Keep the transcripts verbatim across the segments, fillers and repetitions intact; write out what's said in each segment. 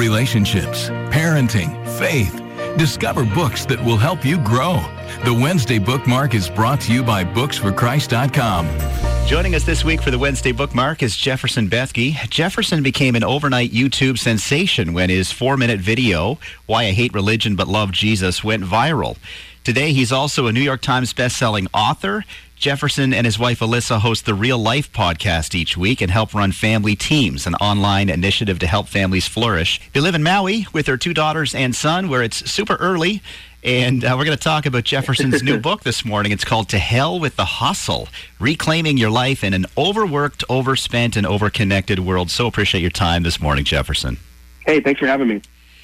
relationships, parenting, faith. Discover books that will help you grow. The Wednesday Bookmark is brought to you by books for christ dot com. Joining us this week for the Wednesday Bookmark is Jefferson Bethke. Jefferson became an overnight YouTube sensation when his four-minute video, Why I Hate Religion But Love Jesus, went viral. Today, he's also a New York Times best-selling author. Jefferson and his wife Alyssa host the Real Life podcast each week and help run Family Teams, an online initiative to help families flourish. They live in Maui with their two daughters and son, where it's super early. And uh, we're going to talk about Jefferson's new book this morning. It's called To Hell with the Hustle, Reclaiming Your Life in an Overworked, Overspent, and Overconnected World. So appreciate your time this morning, Jefferson. Hey, thanks for having me.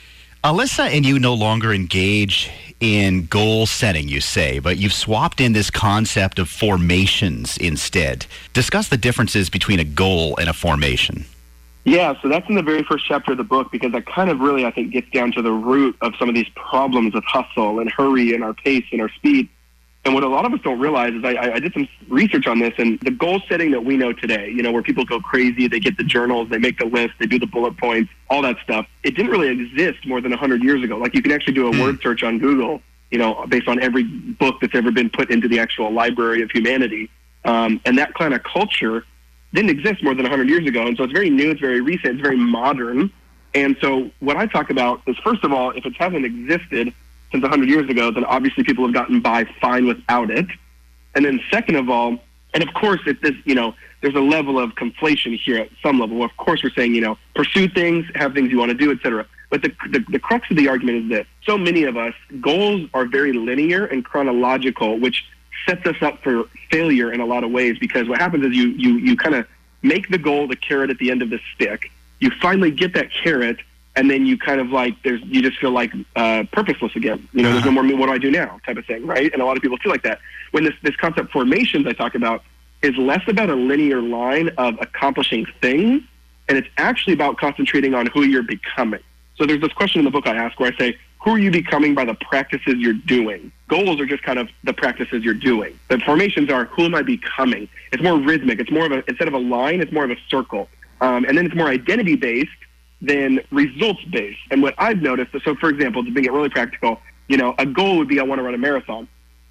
Alyssa and you no longer engage in goal setting, you say, but you've swapped in this concept of formations instead. Discuss the differences between a goal and a formation. Yeah, so that's in the very first chapter of the book, because that kind of really, I think, gets down to the root of some of these problems with hustle and hurry and our pace and our speed. And what a lot of us don't realize is I, I did some research on this, and the goal setting that we know today, you know, where people go crazy, they get the journals, they make the list, they do the bullet points, all that stuff, it didn't really exist more than one hundred years ago. Like, you can actually do a mm. word search on Google, you know, based on every book that's ever been put into the actual library of humanity. Um, and that kind of culture didn't exist more than one hundred years ago. And so it's very new, it's very recent, it's very modern. And so what I talk about is, first of all, if it hasn't existed since one hundred years ago, then obviously people have gotten by fine without it. And then second of all, and of course, if this, you know, there's a level of conflation here at some level. Of course, we're saying, you know, pursue things, have things you want to do, et cetera. But the, the the crux of the argument is this. So many of us, goals are very linear and chronological, which sets us up for failure in a lot of ways, because what happens is you you you kind of make the goal the carrot at the end of the stick. You finally get that carrot, and then you kind of like there's you just feel like uh, purposeless again. You know, uh-huh. there's no more what do I do now type of thing, right? And a lot of people feel like that. When this this concept formations I talk about is less about a linear line of accomplishing things, and it's actually about concentrating on who you're becoming. So there's this question in the book I ask where I say, who are you becoming by the practices you're doing? Goals are just kind of the practices you're doing. The formations are, who am I becoming? It's more rhythmic. It's more of a, instead of a line, it's more of a circle. Um, and then it's more identity-based than results-based. And what I've noticed, so for example, to make it really practical, you know, a goal would be, I want to run a marathon.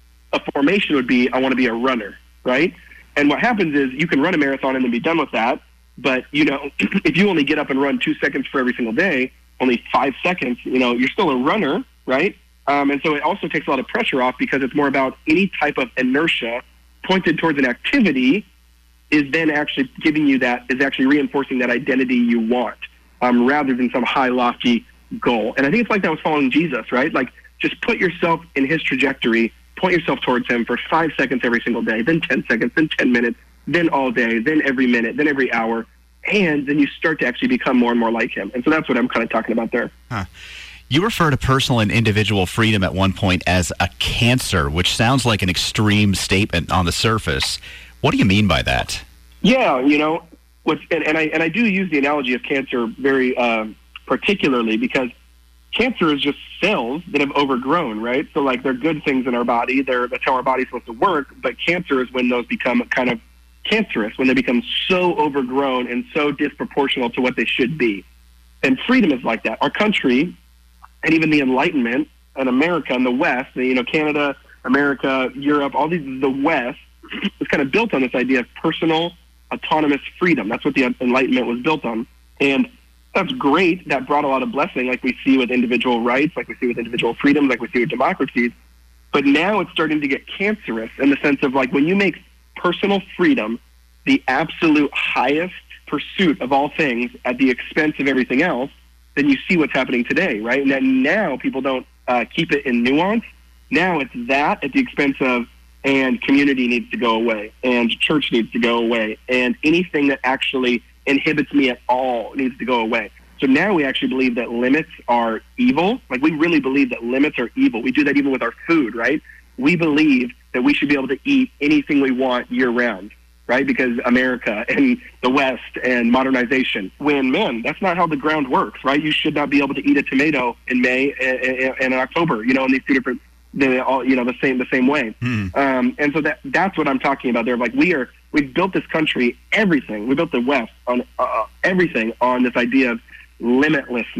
A formation would be, I want to be a runner, right? And what happens is you can run a marathon and then be done with that. But, you know, if you only get up and run two seconds for every single day, only five seconds, you know, you're still a runner, right? Um, and so it also takes a lot of pressure off, because it's more about any type of inertia pointed towards an activity is then actually giving you that, is actually reinforcing that identity you want, um, rather than some high, lofty goal. And I think it's like that with following Jesus, right? Like, just put yourself in his trajectory, point yourself towards him for five seconds every single day, then ten seconds, then ten minutes, then all day, then every minute, then every hour. And then you start to actually become more and more like him. And so that's what I'm kind of talking about there. Huh. You refer to personal and individual freedom at one point as a cancer, which sounds like an extreme statement on the surface. What do you mean by that? Yeah, you know, what's, and, and I and I do use the analogy of cancer very um, particularly, because cancer is just cells that have overgrown, right? So, like, they're good things in our body. They're, that's how our body's supposed to work. But cancer is when those become kind of cancerous, when they become so overgrown and so disproportional to what they should be. And freedom is like that. Our country, and even the Enlightenment, and America and the West, you know, Canada, America, Europe, all these, the West, was kind of built on this idea of personal, autonomous freedom. That's what the Enlightenment was built on. And that's great. That brought a lot of blessing, like we see with individual rights, like we see with individual freedoms, like we see with democracies. But now it's starting to get cancerous in the sense of, like, when you make personal freedom the absolute highest pursuit of all things at the expense of everything else, then you see what's happening today, right? And then now people don't uh, keep it in nuance. Now it's that at the expense of, and community needs to go away, and church needs to go away, and anything that actually inhibits me at all needs to go away. So now we actually believe that limits are evil. Like, we really believe that limits are evil. We do that even with our food, right? We believe that we should be able to eat anything we want year-round, right? Because America and the West and modernization. When, man, that's not how the ground works, right? You should not be able to eat a tomato in May and, and in October, you know, in these two different, they all, you know, the same the same way. Mm. Um, and so that that's what I'm talking about there. Like, we are, we've built this country, everything. We built the West on uh, everything on this idea of limitlessness.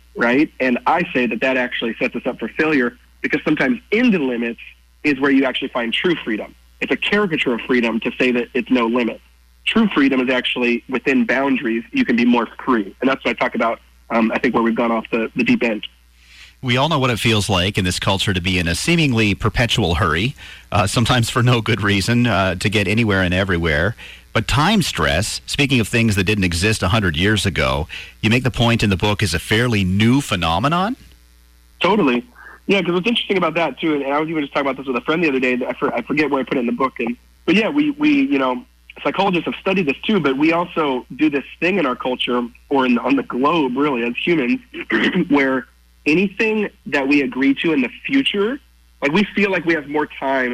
right? And I say that that actually sets us up for failure, because sometimes in the limits is where you actually find true freedom. It's a caricature of freedom to say that it's no limit. True freedom is actually within boundaries. You can be more free. And that's what I talk about, um, I think, where we've gone off the, the deep end. We all know what it feels like in this culture to be in a seemingly perpetual hurry, uh, sometimes for no good reason, uh, to get anywhere and everywhere. But time stress, speaking of things that didn't exist one hundred years ago, you make the point in the book is a fairly new phenomenon? Totally. Yeah, because what's interesting about that, too, and I was even just talking about this with a friend the other day, I, for, I forget where I put it in the book, and but yeah, we, we, you know, psychologists have studied this too, but we also do this thing in our culture, or in, on the globe, really, as humans, where anything that we agree to in the future, like we feel like we have more time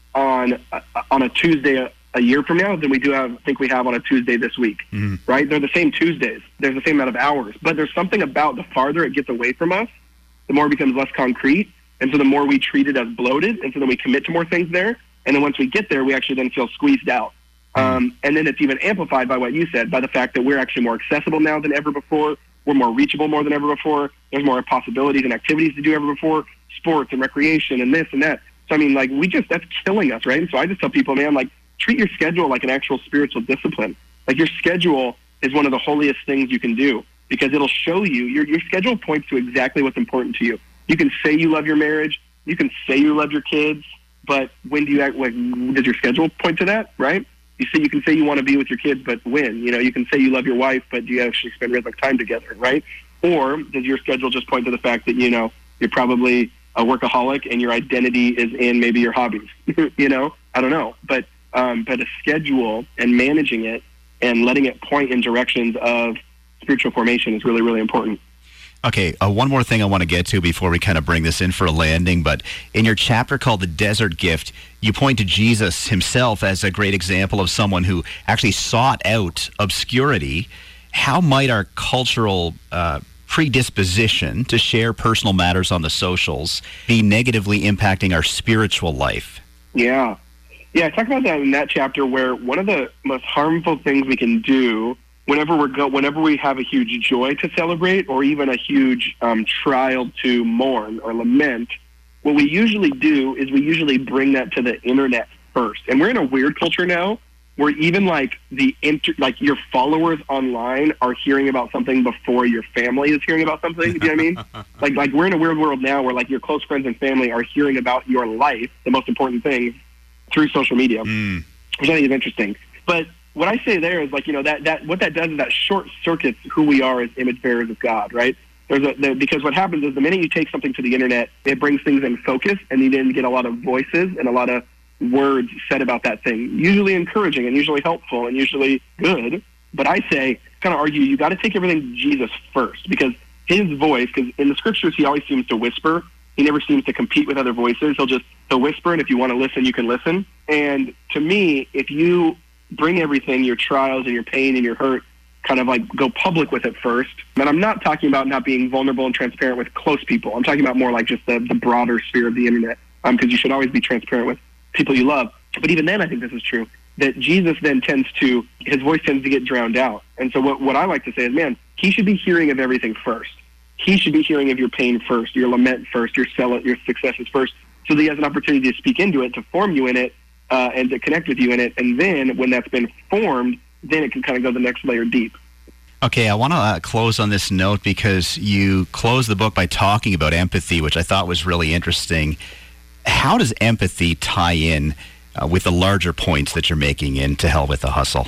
on uh, on a Tuesday a, a year from now than we do have think we have on a Tuesday this week, mm-hmm. right? They're the same Tuesdays. There's the same amount of hours, but there's something about the farther it gets away from us, the more it becomes less concrete, and so the more we treat it as bloated, and so then we commit to more things there, and then once we get there, we actually then feel squeezed out. Um, and then it's even amplified by what you said, by the fact that we're actually more accessible now than ever before. We're more reachable more than ever before. There's more possibilities and activities to do ever before, sports and recreation and this and that. So, I mean, like, we just, that's killing us, right? And so I just tell people, man, like, treat your schedule like an actual spiritual discipline. Like, your schedule is one of the holiest things you can do, because it'll show you, your, your schedule points to exactly what's important to you. You can say you love your marriage, you can say you love your kids, but when do you act, like, does your schedule point to that, right? You say you can say you want to be with your kids, but when? You know, you can say you love your wife, but do you actually spend real time together, right? Or does your schedule just point to the fact that, you know, you're probably a workaholic and your identity is in maybe your hobbies? You know, I don't know. But um, but a schedule and managing it and letting it point in directions of spiritual formation is really, really important. Okay, uh, one more thing I want to get to before we kind of bring this in for a landing, but in your chapter called The Desert Gift, you point to Jesus himself as a great example of someone who actually sought out obscurity. How might our cultural uh, predisposition to share personal matters on the socials be negatively impacting our spiritual life? Yeah. Yeah, I talk about that in that chapter, where one of the most harmful things we can do whenever we're go, whenever we have a huge joy to celebrate, or even a huge um, trial to mourn or lament, what we usually do is we usually bring that to the internet first. And we're in a weird culture now where even like the inter, like your followers online are hearing about something before your family is hearing about something. You know what I mean? Like like we're in a weird world now where like your close friends and family are hearing about your life, the most important things, through social media, mm. which I think is interesting. But what I say there is, like, you know, that, that what that does is that short circuits who we are as image bearers of God, right? There's a there, because what happens is the minute you take something to the internet, it brings things in focus, and you then get a lot of voices and a lot of words said about that thing, usually encouraging and usually helpful and usually good. But I say, kind of argue, you got to take everything to Jesus first, because his voice, because in the scriptures he always seems to whisper. He never seems to compete with other voices. He'll just he'll whisper, and if you want to listen, you can listen. And to me, if you bring everything, your trials and your pain and your hurt, kind of like go public with it first. And I'm not talking about not being vulnerable and transparent with close people. I'm talking about more like just the, the broader sphere of the internet, because um, you should always be transparent with people you love. But even then, I think this is true, that Jesus then tends to, his voice tends to get drowned out. And so what, what I like to say is, man, he should be hearing of everything first. He should be hearing of your pain first, your lament first, your sell your successes first, so that he has an opportunity to speak into it, to form you in it, Uh, and to connect with you in it. And then when that's been formed, then it can kind of go the next layer deep. Okay, I want to uh, close on this note, because you close the book by talking about empathy, which I thought was really interesting. How does empathy tie in uh, with the larger points that you're making in To Hell with the Hustle?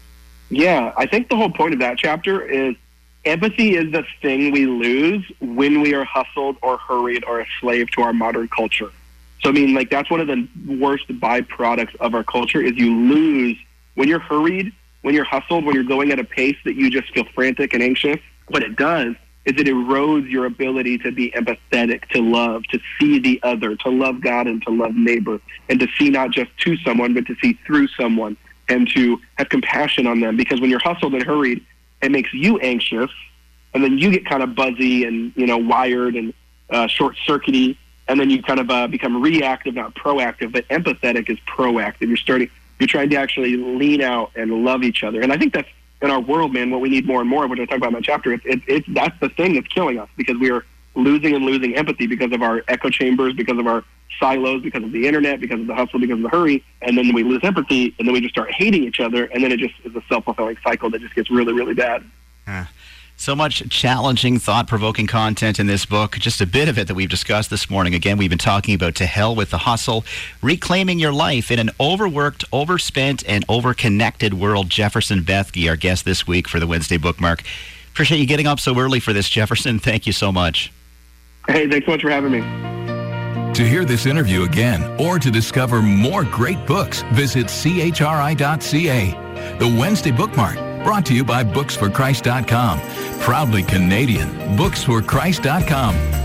Yeah, I think the whole point of that chapter is empathy is the thing we lose when we are hustled or hurried or a slave to our modern culture. So, I mean, like, that's one of the worst byproducts of our culture, is you lose, when you're hurried, when you're hustled, when you're going at a pace that you just feel frantic and anxious. What it does is it erodes your ability to be empathetic, to love, to see the other, to love God and to love neighbor, and to see not just to someone, but to see through someone, and to have compassion on them. Because when you're hustled and hurried, it makes you anxious, and then you get kind of buzzy and, you know, wired and uh, short-circuity. And then you kind of uh, become reactive, not proactive, but empathetic is proactive. You're starting, you're trying to actually lean out and love each other. And I think that's in our world, man, what we need more and more, which I talk about in my chapter, it's, it, it's, that's the thing that's killing us, because we are losing and losing empathy because of our echo chambers, because of our silos, because of the internet, because of the hustle, because of the hurry, and then we lose empathy, and then we just start hating each other, and then it just is a self-fulfilling cycle that just gets really, really bad. Uh, so much challenging, thought-provoking content in this book. Just a bit of it that we've discussed this morning. Again, we've been talking about To Hell with the Hustle, reclaiming your life in an overworked, overspent, and overconnected world. Jefferson Bethke, our guest this week for the Wednesday Bookmark. Appreciate you getting up so early for this, Jefferson. Thank you so much. Hey, thanks so much for having me. To hear this interview again or to discover more great books, visit C H R I dot C A. The Wednesday Bookmark, brought to you by books for christ dot com. Proudly Canadian, books for christ dot com.